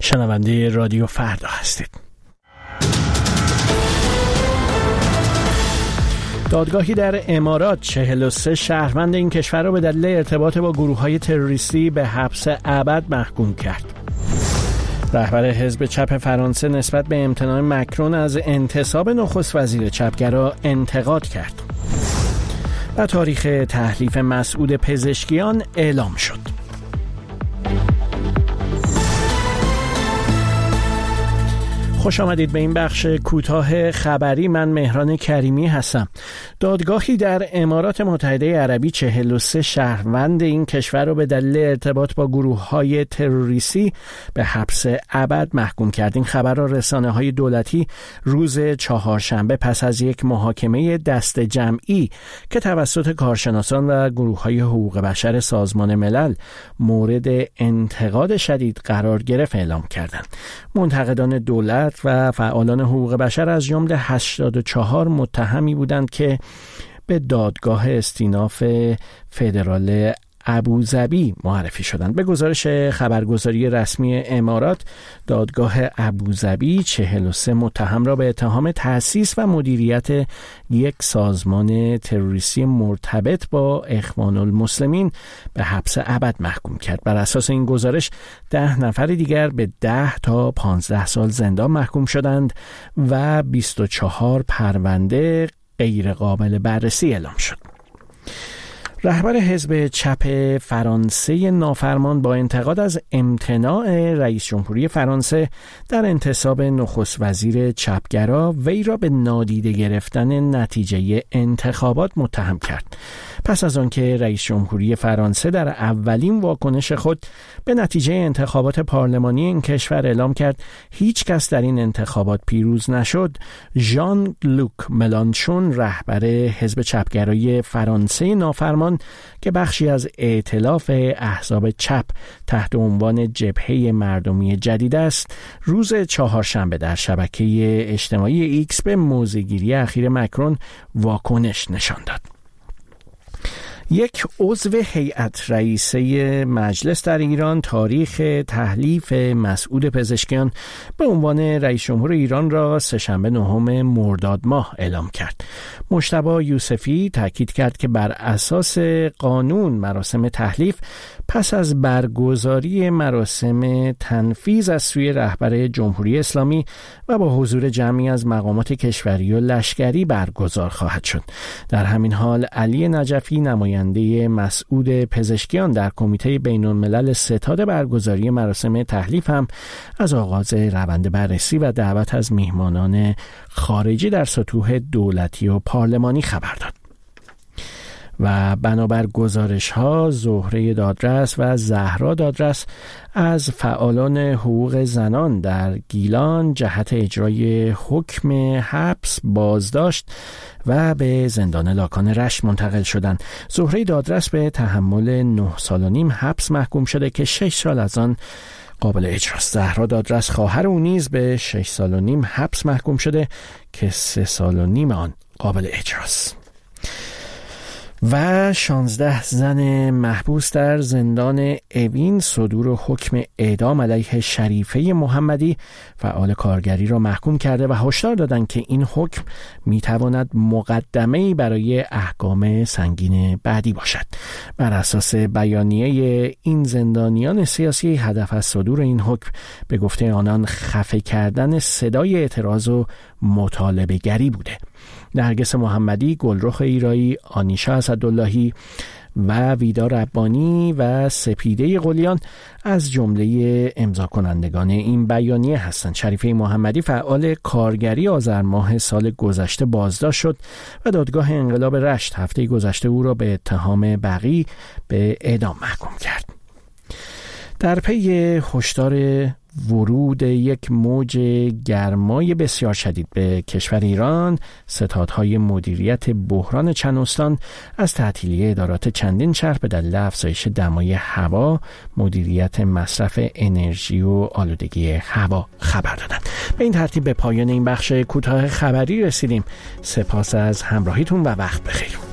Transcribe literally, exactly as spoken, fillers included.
شنونده رادیو فردا هستید. دادگاهی در امارات چهل و سه شهروند این کشور را به دلیل ارتباط با گروه‌های تروریستی به حبس ابد محکوم کرد. رهبر حزب چپ فرانسه نسبت به امتناع مکرون از انتصاب نخست وزیر چپگرا انتقاد کرد. و تاریخ تحلیف مسعود پزشکیان اعلام شد. خوش آمدید به این بخش کوتاه خبری. من مهران کریمی هستم. دادگاهی در امارات متحده عربی چهل و سه شهروند این کشور را به دلیل ارتباط با گروه‌های تروریستی به حبس ابد محکوم کرد. این خبر را رسانه‌های دولتی روز چهارشنبه پس از یک محاکمه دست جمعی که توسط کارشناسان و گروه‌های حقوق بشر سازمان ملل مورد انتقاد شدید قرار گرفت اعلام کردند. منتقدان دولت و فعالان حقوق بشر از جمله هشتاد و چهار متهمی بودند که به دادگاه استیناف فدرال ابوظبی معرفی شدند. به گزارش خبرگزاری رسمی امارات، دادگاه ابوظبی چهل و سه متهم را به اتهام تأسیس و مدیریت یک سازمان تروریستی مرتبط با اخوان المسلمین به حبس ابد محکوم کرد. بر اساس این گزارش ده نفر دیگر به ده تا پانزده سال زندان محکوم شدند و بیست و چهار پرونده غیر قابل بررسی اعلام شد. رهبر حزب چپ فرانسه نافرمان با انتقاد از امتناع رئیس جمهوری فرانسه در انتصاب نخست وزیر چپگرا وی را به نادیده گرفتن نتیجه انتخابات متهم کرد. پس از آنکه رئیس جمهوری فرانسه در اولین واکنش خود به نتیجه انتخابات پارلمانی این کشور اعلام کرد هیچ کس در این انتخابات پیروز نشد، ژان لوک ملانشون رهبر حزب چپگرای فرانسه نافرمان که بخشی از ائتلاف احزاب چپ تحت عنوان جبهه مردمی جدید است، روز چهارشنبه در شبکه اجتماعی ایکس به موضع‌گیری اخیر مکرون واکنش نشان داد. یک عضو هیئت رئیسه مجلس در ایران تاریخ تحلیف مسعود پزشکیان به عنوان رئیس جمهور ایران را سه‌شنبه نهم مرداد ماه اعلام کرد. مجتبی یوسفی تاکید کرد که بر اساس قانون مراسم تحلیف پس از برگزاری مراسم تنفیذ از سوی رهبر جمهوری اسلامی و با حضور جمعی از مقامات کشوری و لشکری برگزار خواهد شد. در همین حال علی نجفی نماینده مسعود پزشکیان در کمیته بین‌الملل ستاد برگزاری مراسم تحلیف هم از آغاز روند بررسی و دعوت از میهمانان خارجی در سطوح دولتی و پارلمانی خبر داد. و بنابر گزارش‌ها زهره دادرس و زهرا دادرس از فعالان حقوق زنان در گیلان جهت اجرای حکم حبس بازداشت و به زندان لاکان رشت منتقل شدند. زهره دادرس به تحمل نه سال و نیم حبس محکوم شده که شش سال از آن قابل اجراست. زهرا دادرس خواهر او نیز به شش سال و نیم حبس محکوم شده که سه سال و نیم آن قابل اجراست. و شانزده زن محبوس در زندان اوین صدور حکم اعدام علیه شریفه محمدی فعال کارگری را محکوم کرده و هشدار دادند که این حکم میتواند مقدمه‌ای برای احکام سنگین بعدی باشد. بر اساس بیانیه این زندانیان سیاسی، هدف از صدور این حکم به گفته آنان خفه کردن صدای اعتراض و مطالبه گری بوده. نرگس محمدی، گلرخ ایرایی، آنیشا اسداللهی و ویدا ربانی و سپیده قلیان از جمله امضا کنندگان این بیانیه هستند. شریفه محمدی فعال کارگری آذر ماه سال گذشته بازداشت شد و دادگاه انقلاب رشت هفته گذشته او را به اتهام بغی به اعدام محکوم کرد. در پی هشدار ورود یک موج گرمای بسیار شدید به کشور ایران، ستادهای مدیریت بحران چند استان از تعطیلی ادارات چندین شهر به دلیل افزایش دمای هوا، مدیریت مصرف انرژی و آلودگی هوا خبر دادند. به این ترتیب به پایان این بخش کوتاه خبری رسیدیم. سپاس از همراهیتون و وقت بخیر.